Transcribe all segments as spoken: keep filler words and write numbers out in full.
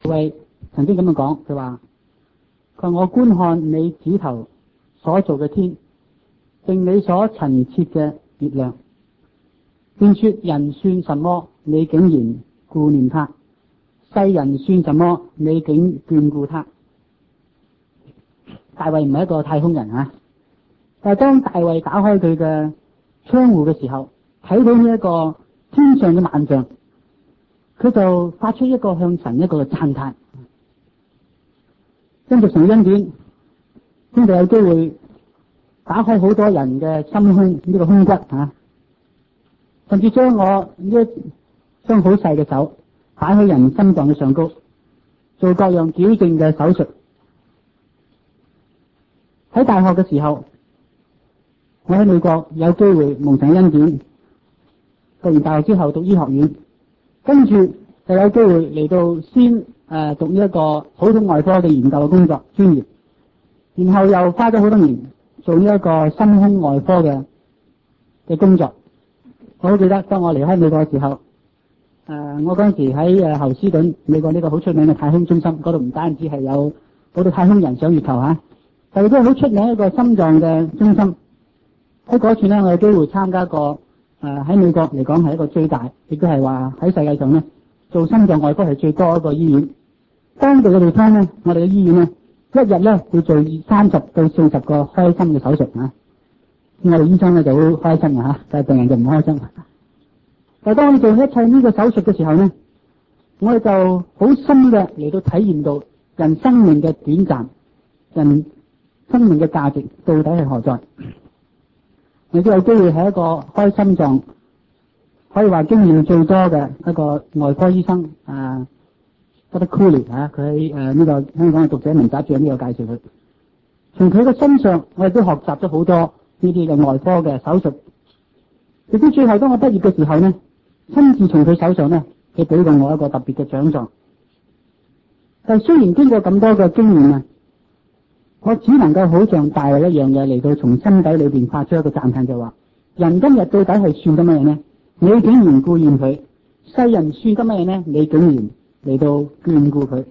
衛曾經咁樣講，佢話：佢話我觀看你指頭所造嘅天，並你所陳設嘅月亮，便說人算什麼，你竟然顧念他；世人算什麼，你竟眷顧他。大衛唔係一個太空人啊，但係當大衛打開佢嘅窗戶嘅時候，睇到呢一個天上嘅萬象，佢就發出一個向神一個嘅讚嘆。跟住神恩典，兄弟有機會打開好多人嘅心胸呢、這個胸骨啊，甚至將我呢一雙好細嘅手擺喺人心臟嘅上高，做各樣矯正嘅手術。喺大學嘅時候，我喺美國有機會蒙神恩典，讀完大學之後讀醫學院，跟住就有機會嚟到先誒、呃、讀呢一個普通外科嘅研究嘅工作專業，然後又花咗好多年做呢一個心胸外科嘅嘅工作。我好記得當我離開美國嘅時候，誒、呃、我嗰陣時喺誒侯斯頓美國呢個好出名嘅太空中心嗰度，唔單止係有好多太空人上月球嚇，但係都係好出名一個心臟嘅中心。喺嗰處呢，我有機會參加過誒喺美國嚟講係一個最大，亦都係話喺世界上呢做心臟外科係最多一個醫院。當地嘅地方呢，我哋嘅醫院呢，一日呢會做三十到四十個開心嘅手術啊！我哋醫生呢就好開心嘅嚇，但係病人就唔開心。但係當我哋做一切呢個手術嘅時候呢，我哋就好深嘅嚟到體驗到人生命嘅短暫，人生命嘅價值到底係何在？亦都有機會係一個開心臟，可以話經驗最多嘅一個外科醫生啊 Doctor Cooley 啊，佢喺誒呢個香港嘅讀者文摘住呢個介紹佢。從佢嘅身上，我亦都學習咗好多呢啲嘅外科嘅手術。亦都最後當我畢業嘅時候呢，親自從佢手上呢，佢俾過我一個特別嘅獎狀。但係雖然經過咁多嘅經驗啊，我只能夠好像大衛一樣嘅嚟到從心底裏邊發出一個讚嘆，就話：人今日到底係算得乜嘢呢？你竟然顧念佢；世人算得乜嘢呢？你竟然嚟到眷顧佢。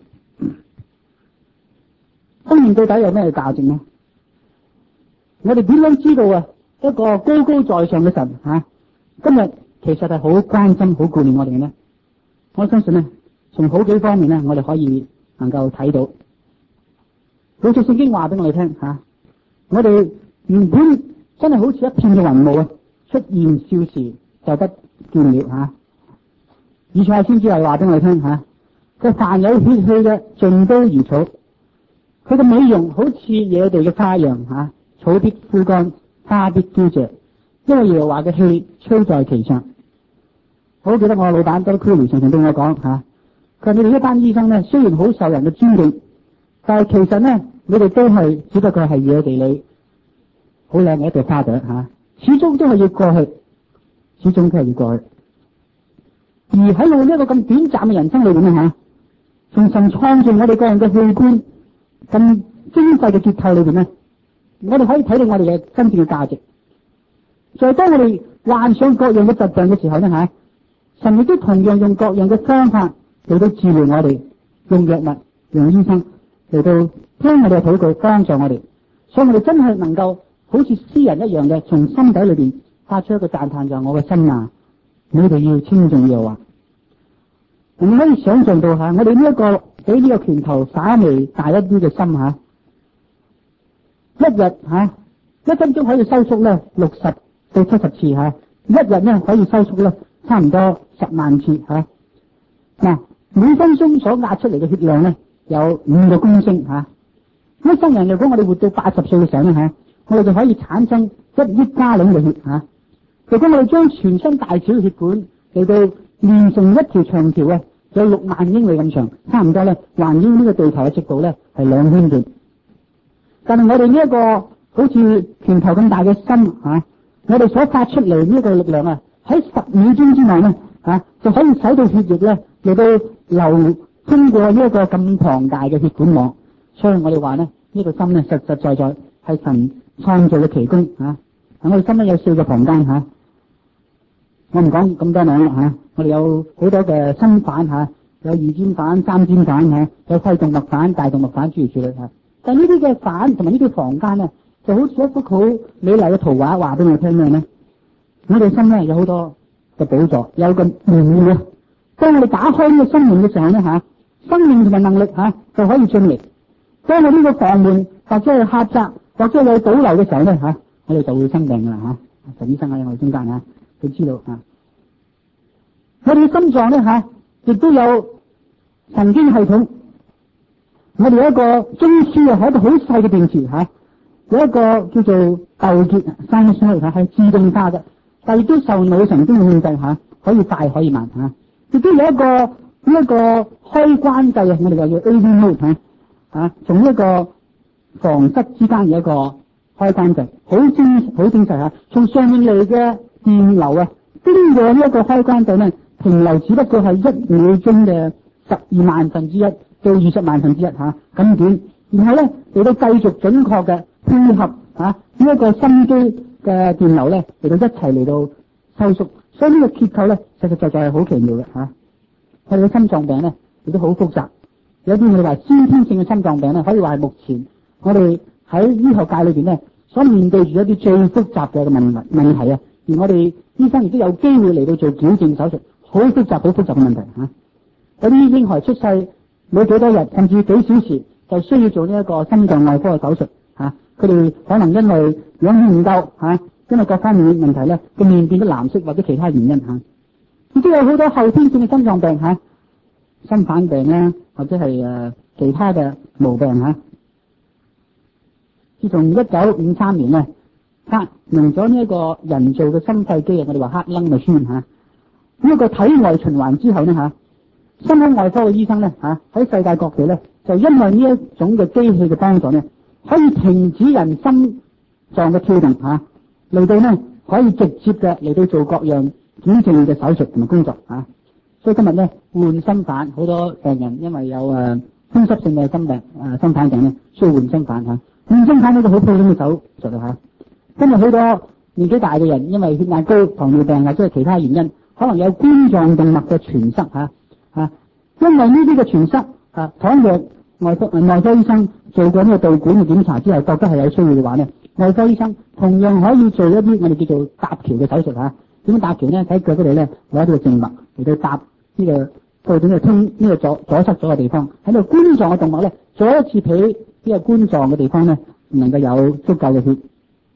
生命到底有咩價值呢？我哋點樣知道啊？一個高高在上嘅神吓、啊，今日其實係好關心、好顧念我哋嘅呢？我相信呢，從好幾方面呢，我哋可以能夠睇到。好似聖經話俾我哋聽吓，我哋原本真係好似一片嘅雲霧啊，出現少時就不見了吓。以賽亞先知係話俾我哋聽吓，佢凡有血氣嘅盡都如草，佢嘅美容好似野地嘅花一樣吓，草必枯乾，花必凋謝，因為耶和華嘅氣吹在其上。我好記得我老闆都 Cooley 常常對我講吓，佢話你哋一班醫生咧，雖然好受人嘅尊敬，但係其實呢，你哋都係只不過係野地裏好靚嘅一朵花朵吓，始終都係要過去，始終都係要過去。而喺我呢一個咁短暫嘅人生裏邊咧吓，從神創造我哋個人嘅器官咁精細嘅結構裏邊咧，我哋可以睇到我哋嘅真正嘅價值。就係當我哋患上各樣嘅疾病嘅時候咧吓，神亦都同樣用各樣嘅方法嚟到治療我哋，用藥物、用醫生嚟到聽我哋嘅禱告，幫助我哋。所以我哋真係能夠好似詩人一樣嘅，從心底裏邊發出一個讚嘆，就係我嘅心啊，你哋要稱頌耶和華。你可以想象到吓，我哋呢一個比呢個拳頭稍微大一啲嘅心吓，一日吓一分鐘可以收縮咧六十到七十次吓，一日咧可以收縮咧差唔多十萬次吓。嗱，每分鐘所壓出嚟嘅血量咧有五個公升吓。一生人如果我哋活到八十歲嘅時候咧吓，我哋就可以產生一億加侖嘅血吓。如果我哋將全身大小嘅血管嚟到連成一條長條嘅，有六萬英里咁長，差唔多咧環繞呢個地球嘅直度咧係兩圈半。但係我哋呢一個好似拳頭咁大嘅心吓，我哋所發出嚟呢個力量啊，喺十秒鐘之內咧吓就可以使到血液咧嚟到流通過呢一個咁龐大嘅血管網。所以我哋話咧呢個心咧實實在在係神創造嘅奇功吓。我哋心咧有四個房間吓。我唔講咁多名啦吓，我哋有好多嘅心瓣吓， 有二尖瓣、三尖瓣嚇，有肺動脈瓣、大動脈瓣諸如此類嚇。但係呢啲嘅瓣同埋呢啲房間咧，就好似一幅好美麗嘅圖畫，話俾我聽咩咧？我哋心咧有好多嘅寶座，有個門嘅。當我哋打開呢個心門嘅時候咧嚇，生命同埋能力嚇就可以進嚟。當我呢個房門或者係狹窄或者有倒流嘅時候咧嚇，我哋就會生病㗎啦嚇。陳醫生喺我哋中間嚇，佢知道嚇。我哋嘅心臟咧嚇，亦都有神經系統。我哋有一個中樞啊，係一個好細嘅電池嚇，有一個叫做竇結 sinus 嚇，係自動化嘅，但亦都受腦神經嘅控制嚇，可以快可以慢嚇。亦都有一個呢一個開關掣啊，我哋話叫 A V mode 嚇嚇，從呢一個房室之間有一個開關掣，好精好精細嚇。從上面嚟嘅電流啊，經過呢一個開關掣咧，停留只不過係一秒鐘嘅十二萬分之一到二十萬分之一嚇咁短，然後咧嚟到繼續準確嘅配合嚇呢一個心肌嘅電流咧嚟到一齊嚟到收縮，所以呢個結構咧實實在在係好奇妙嘅嚇。我哋嘅心臟病咧亦都好複雜，有啲我哋話先天性嘅心臟病咧，可以話係目前我哋喺醫學界裏邊咧所面對住一啲最複雜嘅問題問題啊，而我哋醫生亦都有機會嚟到做矯正手術，好複雜好複雜嘅問題嚇。有啲嬰孩出世冇幾多日，甚至幾小時就需要做呢一個心臟外科嘅手術嚇。佢哋可能因為氧氣唔夠嚇，因為各方面嘅問題咧，個面變咗藍色或者其他原因嚇。亦都有好多後天性嘅心臟病嚇，心瓣病咧，或者係誒其他嘅毛病嚇。自從一九五三年咧發明咗呢一個人造嘅心肺機啊，我哋話 heart lung machine嚇，呢一個體外循環之後咧嚇。心胸外科嘅醫生咧嚇，喺世界各地咧就因為呢一種嘅機器嘅幫助咧，可以停止人心臟嘅跳動嚇，嚟到咧可以直接嘅嚟到做各樣矯正嘅手術同埋工作嚇。所以今日咧換心瓣，好多病人因為有誒風濕性嘅心病誒心瓣病咧，需要換心瓣嚇。換心瓣呢個好普通嘅手術嚇。今日好多年紀大嘅人因為血壓高、糖尿病或者係其他原因，可能有冠狀動脈嘅栓塞嚇。啊，因為呢啲嘅栓塞啊，倘若外科外科醫生做過呢個導管嘅檢查之後，覺得係有需要嘅話呢，外科醫生同樣可以做一啲我哋叫做搭橋嘅手術嚇。點樣搭橋呢？喺腳嗰度咧攞一個靜脈嚟到搭呢個導管，去通呢個阻阻塞咗嘅地方，喺度冠狀嘅動脈咧，再一次俾呢個冠狀嘅地方咧，唔能夠有足夠嘅血。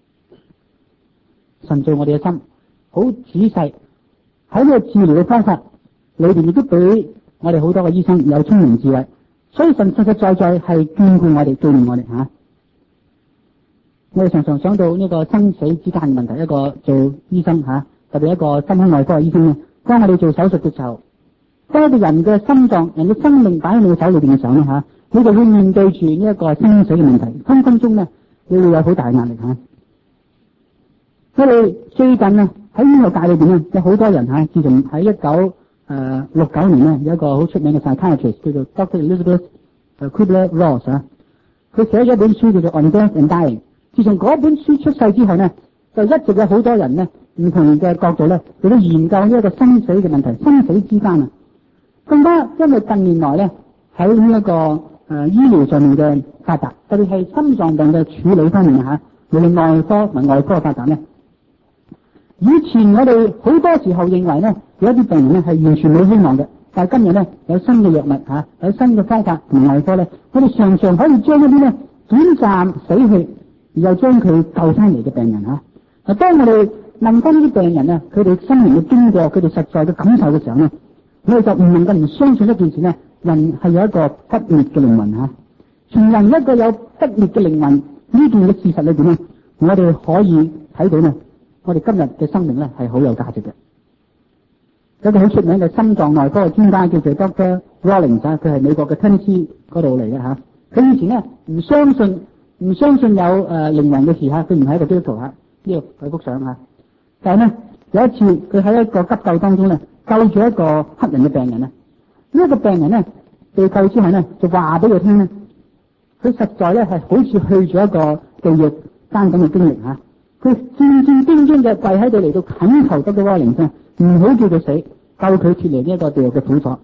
神造我哋嘅心好仔細，喺呢個治療嘅方法裏邊亦都俾我哋好多嘅醫生有聰明智慧，所以神實實在在係眷顧我哋、紀念我哋嚇、啊。我哋常常想到呢個生死之間嘅問題，一個做醫生嚇、啊，特別一個心胸外科嘅醫生咧，當我哋做手術嘅時候，當一個人嘅心臟、人嘅生命擺喺你嘅手裏邊嘅時候咧嚇，你就會面對住呢一個生死嘅問題，分分鐘咧你會有好大壓力嚇。我哋最近啊喺醫學界裏邊咧，有好多人嚇，自從喺一九誒六九年咧，有一個好出名嘅 psychiatrist 叫做 Doctor Elizabeth Kubler-Ross 啊，佢寫咗一本書叫做 On Death and Dying。自從嗰本書出世之後呢，就一直有好多人呢唔同嘅角度咧，嚟到研究呢一個生死嘅問題，生死之間啊，更加因為近年來咧喺呢一個誒、呃、醫療上面嘅發達，特別係心臟病嘅處理方面嚇，無論內科同埋外科嘅發達咧。以前我哋好多時候認為咧，有一啲病人咧係完全冇希望嘅，但係今日咧有新嘅藥物嚇、啊，有新嘅方法同外科咧，我哋常常可以將一啲咧短暫死去，而又將佢救翻嚟嘅病人嚇。嗱、啊，當我哋問翻呢啲病人啊，佢哋生命嘅經過，佢哋實在嘅感受嘅時候咧，我哋就唔能夠唔相信一件事咧，人係有一個不滅嘅靈魂嚇。從人一個有不滅嘅靈魂呢件嘅事實裏邊咧，我哋可以睇到咧。我哋今日嘅生命咧係好有價值嘅。有一個好出名嘅心臟內科嘅專家叫做 Doctor Rawlings， 佢係美國嘅 Tennessee 嗰度嚟嘅嚇。佢以前咧唔相信唔相信有誒、呃、靈魂嘅事嚇，佢唔係一個基督徒嚇。呢個佢幅相嚇。但係咧有一次佢喺一個急救當中咧救咗一個黑人嘅病人啊。呢、這、一個病人咧被救之後咧就話俾佢聽咧，佢實在咧係好似去咗一個地獄間咁嘅經歷嚇。佢戰戰兢兢嘅跪喺度嚟到懇求得到嗰個靈性，唔好叫佢死，救佢脫離呢一個地獄嘅苦楚。啊！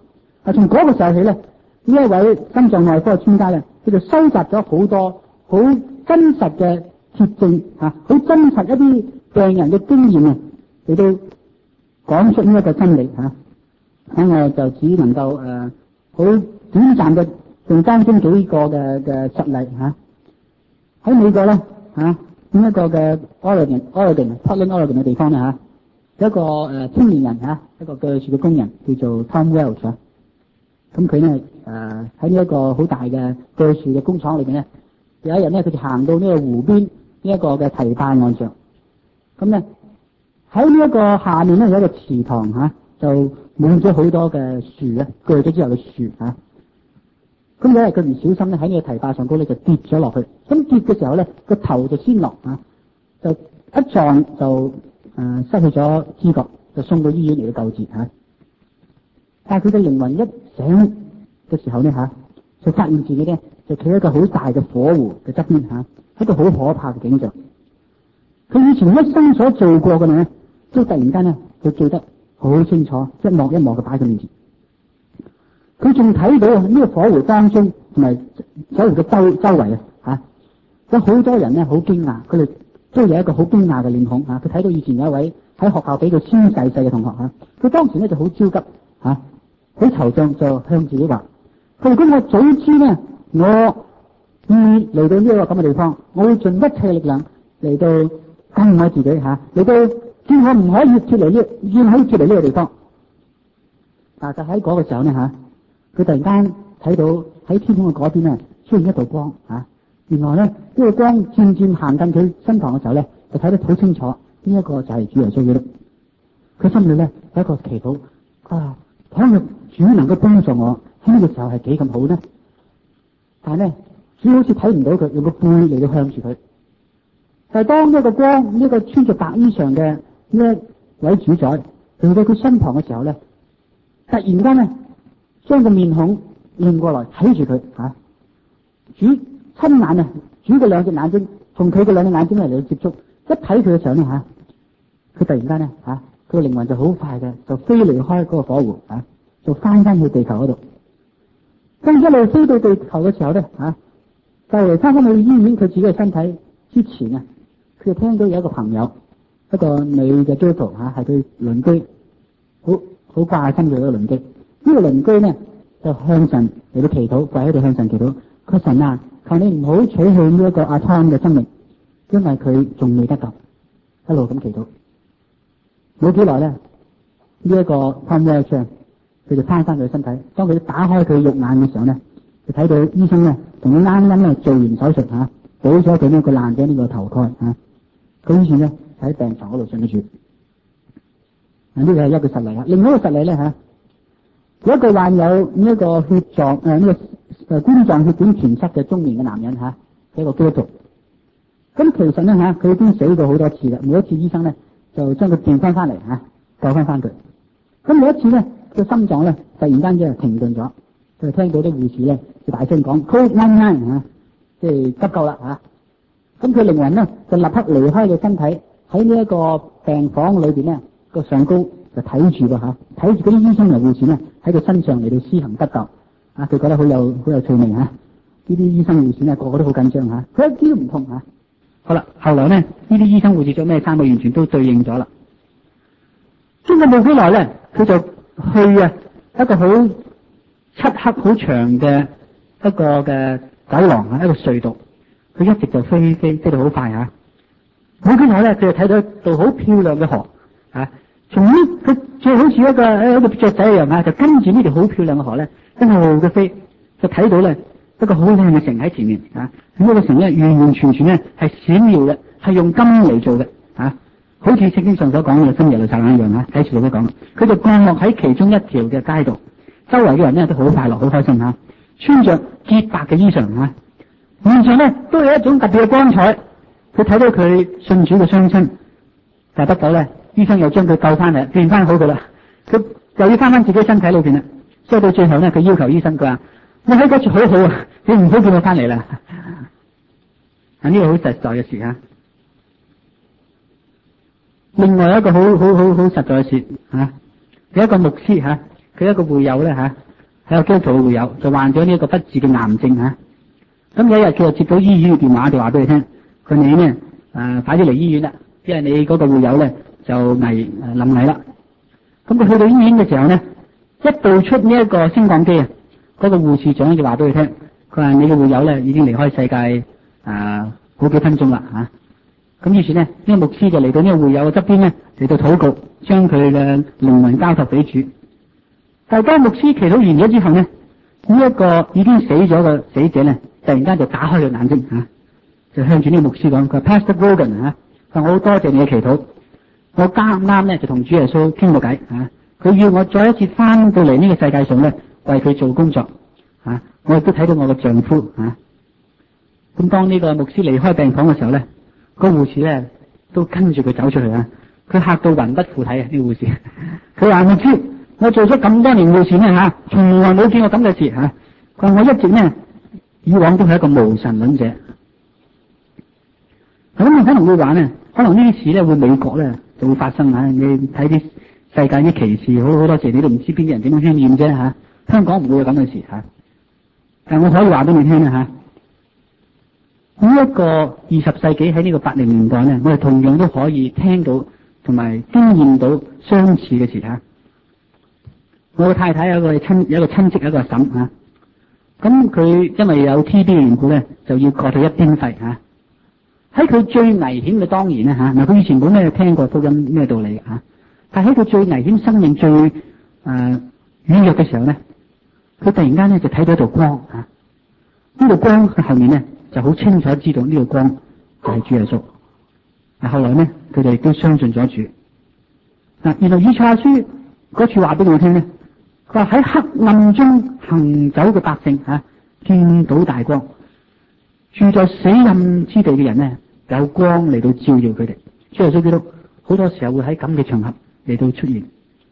啊，從嗰個時候起咧，呢一位心臟內科嘅專家咧，佢就收集咗好多好真實嘅鐵證啊，好真實一啲病人嘅經驗啊，嚟到講出呢一個真理嚇。咁、啊、我就只能夠誒好、呃、短暫嘅用單中幾個嘅嘅實例嚇。喺、啊、美國咧嚇，呢、啊、一個嘅 Oregon、Oregon、Portland、Oregon 嘅地方咧嚇，有一個誒、呃、青年人嚇、啊，一個鋸樹嘅工人叫做 Tom Welch 啊。咁佢咧誒喺呢一個好大嘅鋸樹嘅工廠裏邊咧，有一日咧佢就行到呢個湖邊呢一個嘅堤壩岸上，咁咧喺呢一個下面咧有一個池塘嚇、啊，就滿咗好多嘅樹啊，鋸咗之後嘅樹嚇。咁有一日佢唔小心咧喺呢個堤壩上高咧就跌咗落去，咁跌嘅時候咧個頭就先落嚇、啊，就一撞就誒、呃、失去咗知覺，就送到醫院嚟到救治嚇。啊但係佢嘅靈魂一醒嘅時候呢，嚇、啊，就發現自己咧就企喺一個好大嘅火湖嘅側邊嚇，一個好可怕嘅景象。佢以前一生所做過嘅呢，都突然間咧佢記得好清楚，一幕一幕嘅擺喺佢面前。佢仲睇到呢個火湖當中同埋火湖嘅周周圍啊嚇，有好多人咧好驚訝，佢哋都有一個好驚訝嘅臉孔嚇。佢睇到以前有一位喺學校俾佢先細細嘅同學嚇，佢當時咧就好焦急嚇。啊好惆悵，就向自己話：佢如果我早知呢，我願意嚟到呢一個咁嘅地方，我會盡一切力量嚟到救我自己嚇，嚟到叫我唔可以脫離呢，要可以脫離呢個地方。但就喺嗰個時候呢，嚇，佢突然間睇到喺天空嘅嗰邊呢出現一道光嚇、啊，原來咧呢、呢個光漸漸行近佢身旁嘅時候咧，就睇得好清楚，呢、呢、一個就係主耶穌基督。佢心裏咧有一個祈禱啊！睇下主能夠幫助我喺呢個時候係幾咁好呢？但係咧，主好似睇唔到佢，用個背嚟到向住佢。但係當呢個光，呢、這個穿着白衣裳嘅呢一位主宰嚟到佢身旁嘅時候咧，突然間咧，將個面孔擰過來睇住佢吓。主親眼啊，主嘅兩隻眼睛同佢嘅兩隻眼睛嚟到接觸，一睇佢嘅時候咧吓，佢突然間咧吓。啊佢個靈魂就好快嘅，就飛離開嗰個火湖啊，就翻翻去地球嗰度。跟住一路飛到地球嘅時候咧，啊，就嚟翻翻去醫院佢自己嘅身體之前啊，佢就聽到有一個朋友，一個女嘅基督徒吓，係佢鄰居，好好掛心佢嗰個鄰居。呢、這個鄰居咧就向神嚟到祈禱，跪喺度向神祈禱。佢神啊，求你唔好取去呢一個阿湯嘅生命，因為佢仲未得救。一路咁祈禱。冇幾耐咧，呢、這、一個 Tom Welch 佢就翻翻佢身體。當佢打開佢肉眼嘅時候咧，就睇到醫生咧同佢啱啱咧做完手術嚇，補咗佢呢個爛嘅呢個頭蓋嚇。佢以前咧喺病床嗰度信得住。啊，呢個係一個實例啊。另外一個實例咧嚇，有一個患有呢一個血狀誒呢個誒冠狀血管填塞嘅中年嘅男人嚇，係一個基督徒。咁其實咧嚇，佢已經死過好多次啦。每一次醫生咧，就將佢變翻翻嚟嚇，救翻翻佢。咁有一次咧，個心臟咧突然間即係停頓咗，就聽到啲護士咧就大聲講 call nine nine 嚇，即係急救啦嚇。咁佢靈魂咧就立刻離開佢身體，喺呢一個病房裏邊咧個上高就睇住㗎嚇，睇住嗰啲醫生同護士咧喺佢身上嚟到施行急救。啊，佢覺得好有好有趣味嚇。呢啲醫生護士咧個個都好緊張嚇，佢一啲都唔痛嚇。好啦，後來咧，呢啲醫生護士着咩衫，佢完全都對應咗啦。經過冇幾耐咧，佢就去啊一個好漆黑、好長嘅一個嘅走廊啊，一個隧道。佢一直就飛飛飛到好快嚇。冇幾耐咧，佢就睇到一道好漂亮嘅河啊。從呢，佢就好似一個誒一個雀仔一樣啊，就跟住呢條好漂亮嘅河咧，一路嘅飛，就睇到咧一個好靚嘅城喺前面啊。咁、這、呢個城咧完完全全咧係閃耀嘅，係用金嚟做嘅啊，好似聖經上所講嘅新耶路撒冷一樣啊。睇住佢都講，佢就降落喺其中一條嘅街道，周圍嘅人咧都好快樂、好開心嚇、啊，穿着潔白嘅衣裳嚇，面上咧都有一種特別嘅光彩。佢睇到佢信主嘅雙親，但係不久咧，醫生又將佢救翻嚟，變翻好佢啦。佢又要翻翻自己身體裏邊啦，所以到最後咧，佢要求醫生佢話：我喺嗰處好好啊，你唔好叫我翻嚟啦。啊，呢個好實在嘅事嚇。另外一個好好好好實在嘅事嚇，有一個牧師嚇，佢一個會友咧嚇， 係個基督徒嘅會友，就患咗呢一個不治嘅癌症嚇。咁有一日佢就接到醫院嘅電話，就話俾佢聽，佢你呢誒快啲嚟醫院啦，因為你嗰個會友咧就危誒臨危啦。咁佢去到醫院嘅時候咧，一步出呢一個升降機啊，嗰個護士長就話俾佢聽，佢話你嘅會友咧已經離開世界誒好幾分鐘啦嚇。咁於是咧，呢個牧師就嚟到呢個會友嘅側邊咧，嚟到禱告，將佢嘅靈魂交託俾主。但係當牧師祈禱完咗之後咧，呢一個已經死咗嘅死者咧，突然間就打開咗眼睛嚇，就向住呢個牧師講：佢話 Pastor Grogan 嚇，佢話我好多謝你嘅祈禱，我啱啱咧就同主耶穌傾過偈嚇，佢要我再一次翻到嚟呢個世界上咧，為佢做工作嚇，我亦都睇到我嘅丈夫嚇。咁當呢個牧師離開病房嘅時候咧，個護士咧都跟住佢走出去啊！佢嚇到魂不附體啊！呢個護士，佢話：牧師，我做咗咁多年護士咧嚇，從來冇見過咁嘅事嚇。佢話我一直咧以往都係一個無神論者。咁你可能會話咧，可能呢啲事咧會美國咧就會發生嚇。你睇啲世界啲歧視，好好多時你都唔知邊啲人點樣渲染啫嚇。香港唔會有咁嘅事嚇。但我可以話俾你聽啦嚇。呢一個二十世紀喺呢個八零年代咧，我哋同樣都可以聽到同埋經驗到相似嘅事嚇。我個太太有個親有一個親戚有一個嬸嚇，咁佢因為有 T B 嘅緣故咧，就要割佢一邊肺嚇。喺佢最危險嘅當然咧嚇，嗱佢以前冇咩聽過福音咩道理嚇，但喺佢最危險、生命最誒軟弱嘅時候咧，佢突然間咧就睇到一道光嚇。呢道光嘅後面咧，就好清楚知道呢個光就係主耶穌。嗱，後來咧，佢哋亦都相信咗主。嗱，原來以賽亞書嗰處話俾我聽咧，佢話喺黑暗中行走嘅百姓吓，見到大光；住在死蔭之地嘅人咧，有光嚟到照耀佢哋。主耶穌基督好多時候會喺咁嘅場合嚟到出現。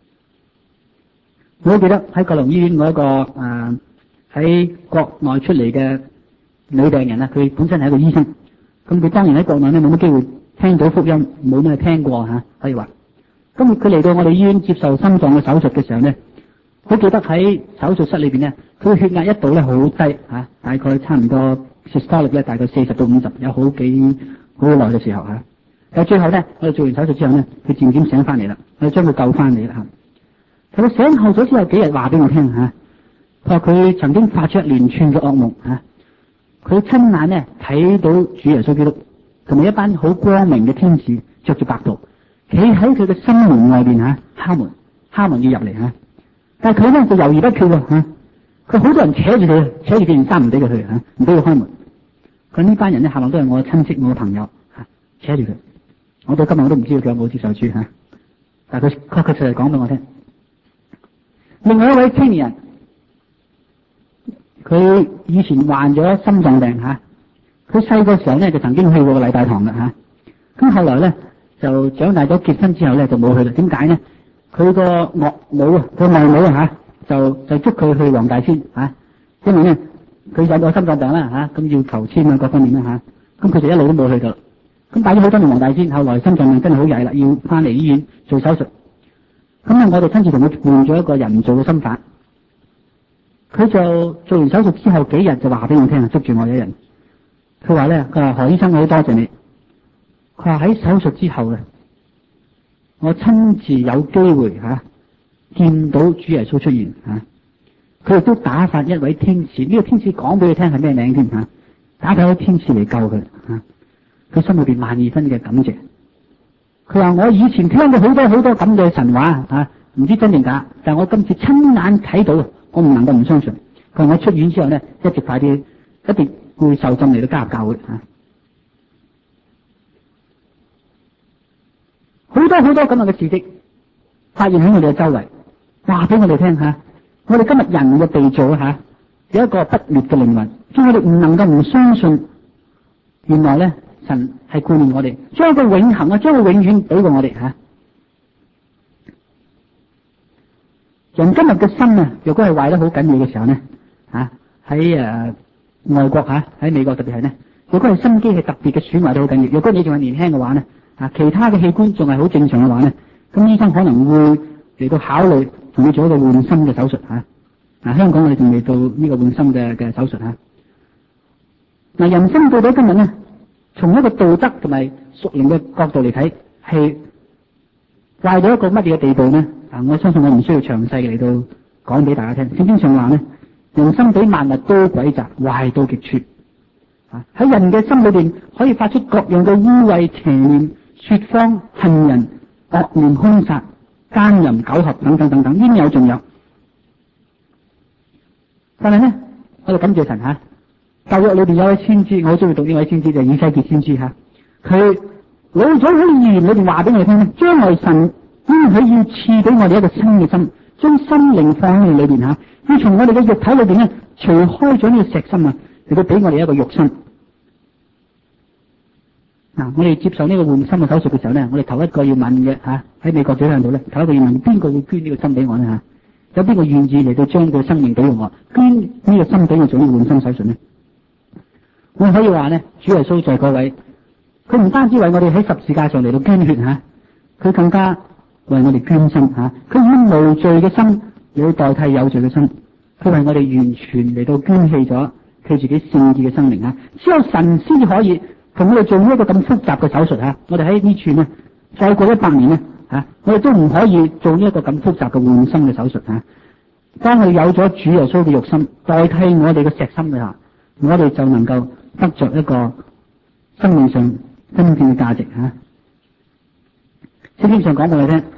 我記得喺葛龍醫院我一個誒喺、呃、國內出嚟嘅女病人啊，佢本身係一個醫生，咁佢當然喺國內咧冇乜機會聽到福音，冇咩聽過吓，可以話。咁佢嚟到我哋醫院接受心臟嘅手術嘅時候咧，好記得喺手術室裏邊咧，佢嘅血壓一度咧好低吓，大概差唔多 systolic 咧大概四十到五十，有好幾好耐嘅時候吓。但係最後咧，我哋做完手術之後咧，佢漸漸醒翻嚟啦，我哋將佢救翻嚟啦吓。佢醒後咗之後幾日話俾我聽吓，佢話佢曾經發出一連串嘅噩夢吓。佢親眼咧睇到主耶穌基督同埋一班好光明嘅天使着住白袍，企喺佢嘅心門外邊吓，敲門，敲門要入嚟吓。但係佢咧就猶豫不決喎吓，佢好多人扯住佢，扯住佢件衫唔俾佢去吓，唔俾佢開門。佢呢班人咧，下落都係我嘅親戚，我嘅朋友吓，扯住佢。我到今日我都唔知道佢有冇接受主吓，但係佢確確實實講俾我聽。另外一位青年人。佢以前患咗心臟病吓，佢細個時候咧就曾經去過個禮拜堂嘅吓，咁後來咧就長大咗結婚之後咧就冇去啦。點解咧？佢個岳母啊，個外母啊吓，就就捉佢去黃大仙吓，因為咧佢有個心臟病啦吓，咁要求簽啊各方面啦吓，咁佢就一路都冇去到。咁帶咗好多年黃大仙，後來心臟病真係好曳啦，要翻嚟醫院做手術。咁啊，我哋親自同佢換咗一個人造嘅心瓣。佢就做完手術之後幾日就話俾我聽，捉住我一人。佢話咧，佢話何醫生，我好多謝你。佢話喺手術之後咧，我親自有機會吓、啊、見到主耶穌出現吓。佢、啊、亦都打發一位天使，呢、這個天使講俾佢聽係咩名添吓、啊？打發一位天使嚟救佢吓。佢、啊、心裏邊萬二分嘅感謝。佢話我以前聽過好多好多咁嘅神話吓，唔、啊、知真定假，但係我今次親眼睇到。我唔能夠唔相信。佢話我出院之後咧，一直快啲，一定會受浸嚟到加入教會吓。好多好多咁樣嘅事蹟發現喺我哋嘅周圍，話俾我哋聽吓。我哋今日人嘅被造吓，有一個不滅嘅靈魂，將我哋唔能夠唔相信。原來咧，神係顧念我哋，將一個永恆啊，將佢永遠俾過我哋吓。人今日嘅心啊，若果係壞得好緊要嘅時候咧，吓喺誒外國吓，喺美國特別係咧，若果係心肌係特別嘅損壞得好緊要，若果你仲係年輕嘅話咧，啊其他嘅器官仲係好正常嘅話咧，咁醫生可能會嚟到考慮同你做一個換心嘅手術吓。 啊，香港我哋仲未到呢個換心嘅嘅手術嚇。嗱，人生到咗今日咧，從一個道德同埋屬靈嘅角度嚟睇，係壞到一個乜嘢嘅地步咧？啊，我相信我唔需要詳細嚟到講俾大家聽。聖經上話咧，人生比萬物都詭詐，壞到極處。啊，喺人嘅心裏邊可以發出各樣嘅污穢、邪念、說謊、恨人、惡念、兇殺、奸淫、苟合等等等等，應有盡有。但係咧，我哋感謝神吓。舊約裏邊有位先知，我好中意讀呢位先知就係以西結先知吓。佢老早喺預言裏邊話俾我哋聽咧，將來神應許要賜俾我哋一個新嘅心，將心靈放喺裏邊吓，要從我哋嘅肉體裏邊咧除開咗呢個石心啊，嚟到俾我哋一個肉身。嗱，我哋接受呢個換心嘅手術嘅時候咧，我哋頭一個要問嘅吓，喺美國主向度咧，頭一個要問邊個會捐呢個心俾我咧吓？有邊個願意嚟到將個生命俾我，捐呢個心俾我做呢個換心手術咧？我可以話咧，主耶穌在嗰位，佢唔單止為我哋喺十字架上嚟到捐血吓，佢更加為我哋捐心吓，佢以無罪嘅心嚟到代替有罪嘅心，佢為我哋完全嚟到捐棄咗佢自己聖潔嘅生命吓，只有神先至可以同我哋做呢一個咁複雜嘅手術吓。我哋喺呢處呢，再過一百年呢，吓，我哋都唔可以做呢一個咁複雜嘅換心嘅手術吓。當我哋有咗主耶穌嘅肉心代替我哋嘅石心嘅下，我哋就能夠得着一個生命上真正嘅價值吓。聖經上講俾我哋聽，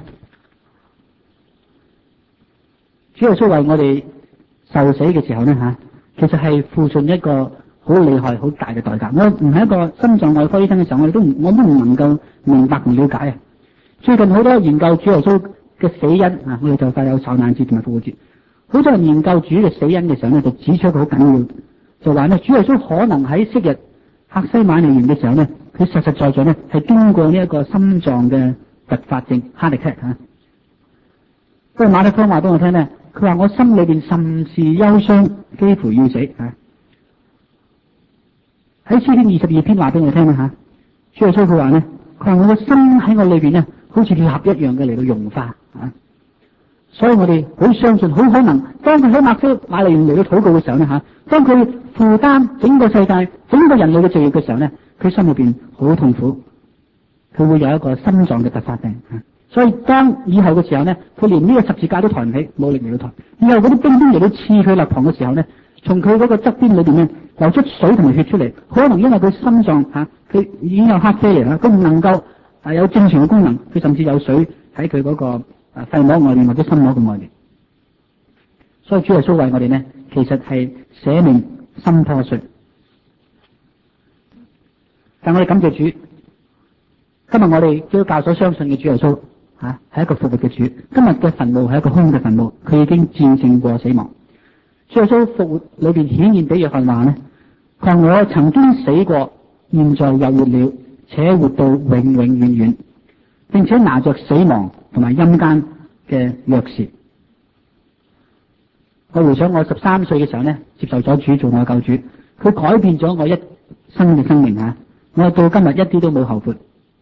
主耶穌為我哋受死嘅時候呢吓，其實係付上一個好厲害、好大嘅代價。我唔係一個心臟外科醫生嘅時候，我哋都唔，我都唔能夠明白同了解啊。最近好多研究主耶穌嘅死因啊，我哋就快有受難節同埋復活節，好多人研究主嘅死因嘅時候呢，就指出一個好緊要，就話呢，主耶穌可能喺昔日客西馬尼園嘅時候呢，佢實實在在呢係經過呢一個心臟嘅突發症 heart attack 吓。不過馬太福音話俾我聽呢，佢話我心裏邊甚是憂傷，幾乎要死吓。喺詩篇二十二篇話俾我聽啦吓，主耶穌佢話呢，佢話我個心喺我裏邊呢，好似鐵盒一樣嘅嚟到融化啊。所以我哋好相信，好可能當佢喺客西馬尼園嚟到禱告嘅時候呢吓，當佢負擔整個世界、整個人類嘅罪孽嘅時候呢，佢心裏邊好痛苦，佢會有一個心臟嘅突發病啊。所以當以後嘅時候呢，佢連呢個十字架都抬唔起，冇力嚟到抬。以後嗰啲兵丁嚟到刺佢肋旁嘅時候呢，從佢嗰個側邊裏邊呢流出水同埋血出嚟，可能因為佢心臟吓，佢、啊、已經有黑啡嚟啦，佢唔能夠啊有正常嘅功能，佢甚至有水喺佢嗰個啊肺膜外面或者心膜嘅外面。所以主耶穌為我哋呢，其實係捨命心破碎。但我哋感謝主，今日我哋基督教所相信嘅主耶穌吓係一個復活嘅主。今日嘅墳墓係一個空嘅墳墓，佢已經戰勝過死亡。主耶穌復活裏邊顯現俾約翰話呢，佢話我曾經死過，現在又活了，且活到永永遠遠，並且拿着死亡同埋陰間嘅鑰匙。我回想我十三歲嘅時候呢，接受咗主做我救主，佢改變咗我一生嘅生命吓，我到今日一啲都冇後悔。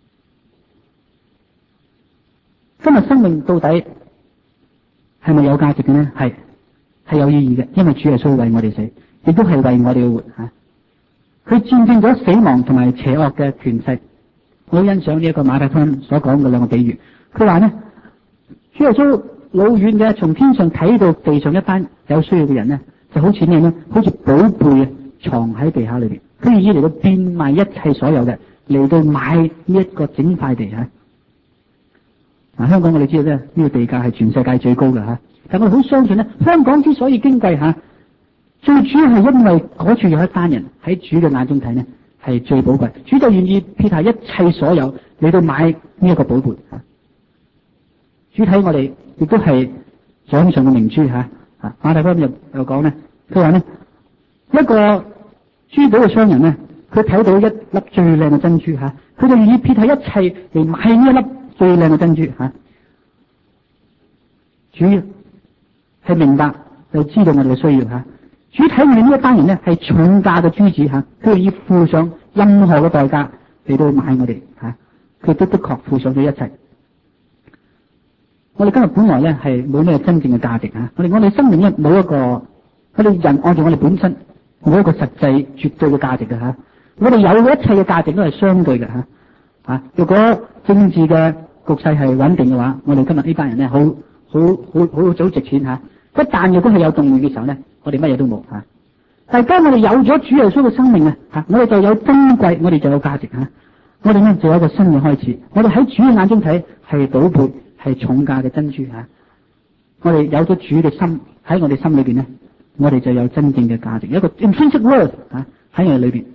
今日生命到底係咪有價值嘅呢？係。係有意義嘅，因為主耶穌為我哋死，亦都係為我哋活吓。佢戰勝咗死亡同埋邪惡嘅權勢。我好欣賞呢一個馬太福音所講嘅兩個比喻。佢話呢，主耶穌老遠嘅從天上睇到地上一班有需要嘅人呢，就好似咩呢？好似寶貝啊，藏喺地下裏邊。佢願意嚟到變賣一切所有嘅，嚟到買呢一個整塊地吓。嗱，香港我哋知道咧，呢個地價係全世界最高嘅吓。但我好相信咧，香港之所以經濟吓，最主要係因為嗰處有一班人喺主嘅眼中睇呢係最寶貴，主就願意撇下一切所有嚟到買呢一個寶貝。主睇我哋亦都係掌上嘅明珠吓。啊，馬太福音又又講呢，佢話呢一個珠寶嘅商人呢，佢睇到一粒最靚嘅珍珠吓，佢就願意撇下一切嚟買呢一粒最靚嘅珍珠吓。主係明白就知道我哋嘅需要吓，主睇我哋呢一班人呢係重價嘅珠子吓，佢願意付上任何嘅代價嚟到買我哋吓，佢都的確付上咗一切。 我哋今日本來咧係冇咩真正嘅價值啊！我哋我哋生命咧冇一個，我哋人按照我哋本身冇一個實際絕對嘅價值嘅吓。我哋有嘅一切嘅價值都係相對嘅吓。啊，如果政治嘅局勢係穩定嘅話，我哋今日呢班人咧好好好好早值錢吓。一旦如果係有動亂嘅時候咧，我哋乜嘢都冇吓。但係當我哋有咗主耶穌嘅生命啊，吓我哋就有珍貴，我哋就有價值吓。我哋咧就有一個新嘅開始。我哋喺主嘅眼中睇係寶貝。係重價嘅珍珠吓，我哋有咗主嘅心喺我哋心裏邊咧，我哋就有真正嘅價值，有一個 intrinsic worth 吓喺我哋裏邊。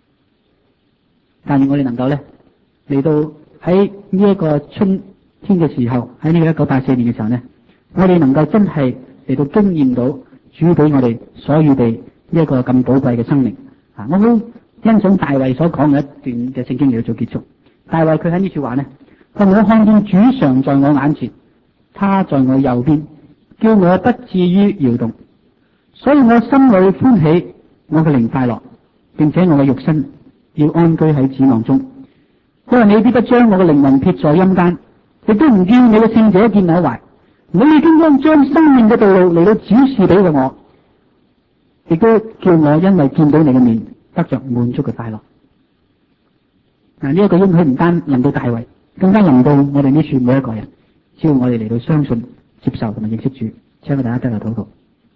但係我哋能夠咧嚟到喺呢一個春天嘅時候，喺呢個一九八四年嘅時候咧，我哋能夠真係嚟到經驗到主俾我哋所預備呢一個咁寶貴嘅生命啊！我好欣賞大衛所講嘅一段嘅聖經嚟到做結束。大衛佢喺呢處話咧。我看見主常在我眼前，他在我右邊，叫我不至於搖動，所以我心裏歡喜，我嘅靈快樂，並且我嘅肉身要安居喺指望中。因為你必不將我嘅靈魂撇在陰間，亦都唔叫你嘅聖者見我壞。你已經將將生命嘅道路嚟到指示俾我，亦都叫我因為見到你嘅面得着滿足嘅快樂。嗱，呢一個應許唔單臨到大衛，更加臨到我哋呢處每一個人，只要我哋嚟到相信、接受同埋認識主，請我大家低頭禱告。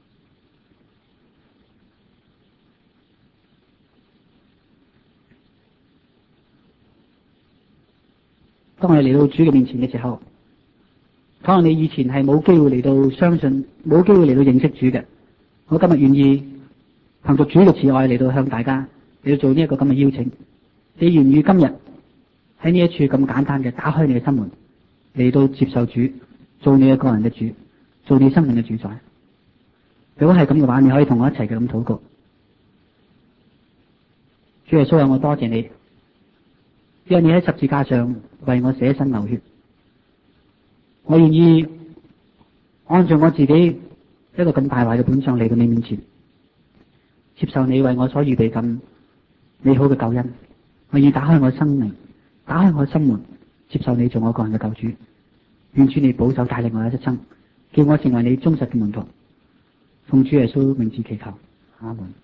當我哋嚟到主嘅面前嘅時候，可能你以前係冇機會嚟到相信、冇機會嚟到認識主嘅，我今日願意憑着主嘅慈愛嚟到向大家嚟到做呢一個咁嘅邀請。你願意今日喺呢一處咁簡單嘅打開你嘅心門，嚟到接受主，做你嘅個人嘅主，做你生命嘅主宰。如果係咁嘅話，你可以同我一齊嘅咁禱告。主耶穌啊，我多謝你，因為你喺十字架上為我捨身流血，我願意按照我自己一個咁大壞嘅本相嚟到你面前，接受你為我所預備咁美好嘅救恩。我願意打開我嘅生命，打開我嘅心門，接受你做我個人嘅救主。願主你保守帶領我一生，叫我成為你忠實嘅門徒。奉主耶穌名字祈求，阿門。